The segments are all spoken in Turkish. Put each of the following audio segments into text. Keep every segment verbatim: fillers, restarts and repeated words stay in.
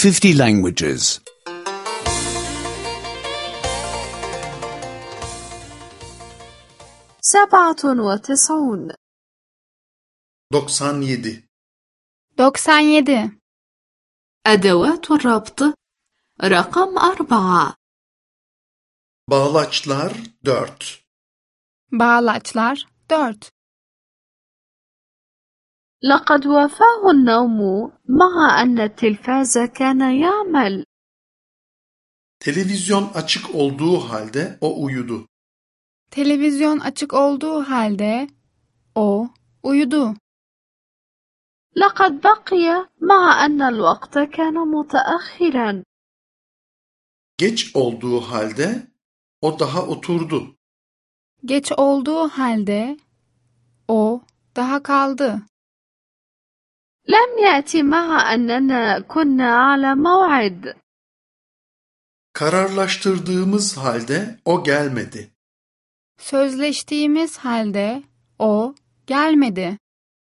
fifty languages. سبعة وتسعون doksan yedi. doksan yedi. أدوات الربط رقم أربعة. Bağlaçlar dört. Bağlaçlar dört. لقد وافاه النوم مع أن التلفاز كان يعمل. Televizyon açık olduğu halde o uyudu. Televizyon açık olduğu halde o uyudu. لقد بقي مع أن الوقت كان متأخرا. Geç olduğu halde o daha oturdu. Geç olduğu halde o daha kaldı. لم يأتي مع أننا كنا على موعد. Kararlaştırdığımız halde o gelmedi. Sözleştiğimiz halde o gelmedi.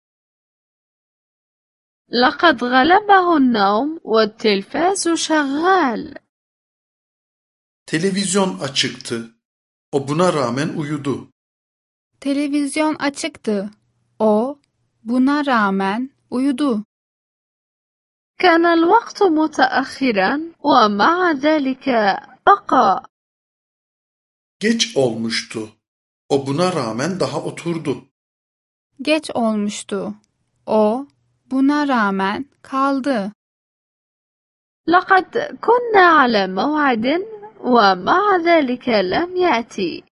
لقد غلبه النوم والتلفاز شغال. Televizyon açıktı. O buna rağmen uyudu. Televizyon açıktı. O buna rağmen uyudu. كان الوقت متأخرا ومع ذلك بقى. Geç olmuştu. O buna rağmen daha oturdu. Geç olmuştu. O buna rağmen kaldı. لقد كنا على موعد ومع ذلك لم يأتي.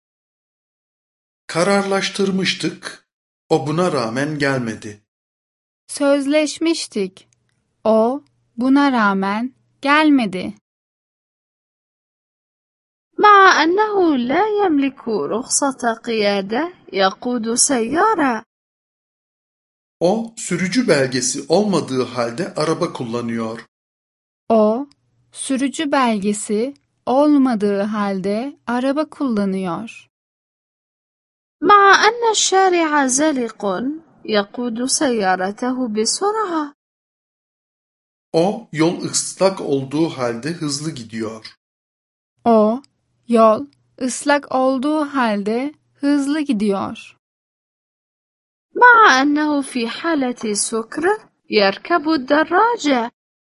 Kararlaştırmıştık. O buna rağmen gelmedi. Sözleşmiştik. O buna rağmen gelmedi. مع أنه لا يملك رخصة قيادة يقود سيارة. O sürücü belgesi olmadığı halde araba kullanıyor. O sürücü belgesi olmadığı halde araba kullanıyor. مع أن الشارع زلق يقود سيارته بسرعة. O yol ıslak olduğu halde hızlı gidiyor. O yol ıslak olduğu halde hızlı gidiyor. مع أنه في حالة سكر يركب الدراجة.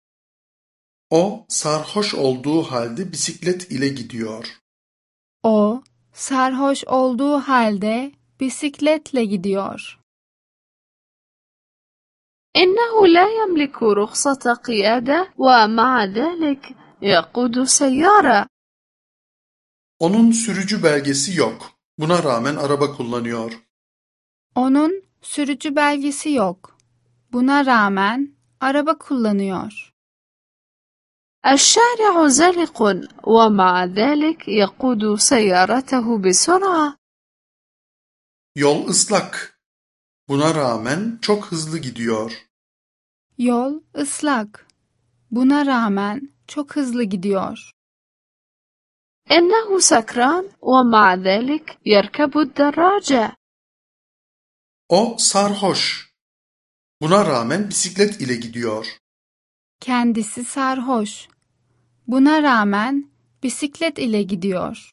O sarhoş olduğu halde bisiklet ile gidiyor. O sarhoş olduğu halde bisikletle gidiyor. إنه لا يملك رخصة قيادة ومع ذلك يقود سيارة. Onun sürücü belgesi yok. Buna rağmen araba kullanıyor. Onun sürücü belgesi yok. Buna rağmen araba kullanıyor. الشارع زلق ومع ذلك يقود سيارته بسرعة. Yol ıslak. Buna rağmen çok hızlı gidiyor. Yol ıslak. Buna rağmen çok hızlı gidiyor. إنه سكران ومع ذلك يركب الدراجة. O sarhoş. Buna rağmen bisiklet ile gidiyor. Kendisi sarhoş. Buna rağmen bisiklet ile gidiyor.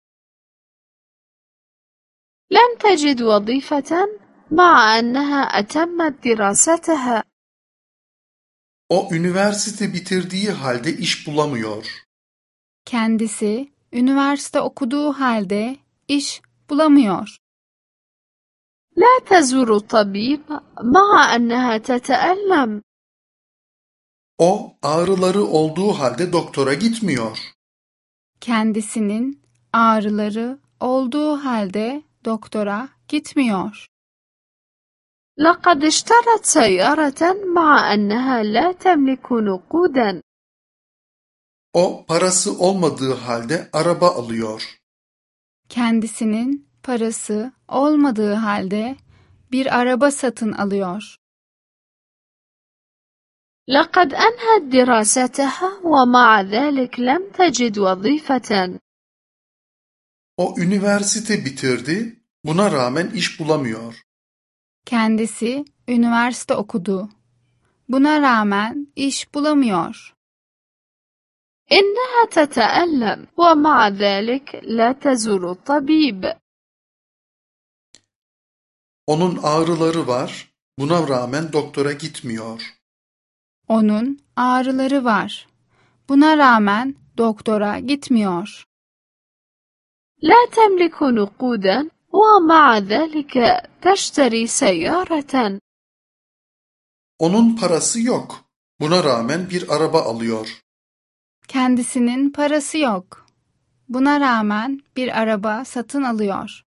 لم تجد وظيفة مع أنها أتمت دراستها. O üniversite bitirdiği halde iş bulamıyor. Kendisi üniversite okuduğu halde iş bulamıyor. لا تزور الطبيب مع أنها تتألم. O ağrıları olduğu halde doktora gitmiyor. Kendisinin ağrıları olduğu halde doktora gitmiyor. لقد اشترت سيارة مع أنها لا تملك نقودا. O parası olmadığı halde araba alıyor. Kendisinin parası olmadığı halde bir araba satın alıyor. لقد أنهت دراستها ومع ذلك لم تجد وظيفة. O üniversite bitirdi, buna rağmen iş bulamıyor. Kendisi üniversite okudu. Buna rağmen iş bulamıyor. إنها تتألم ومع ذلك لا تزور الطبيب. Onun ağrıları var, buna rağmen doktora gitmiyor. Onun ağrıları var. Buna rağmen doktora gitmiyor. لا تملك نقودا ومع ذلك تشتري سيارة. Onun parası yok, buna rağmen bir araba alıyor. Kendisinin parası yok. Buna rağmen bir araba satın alıyor.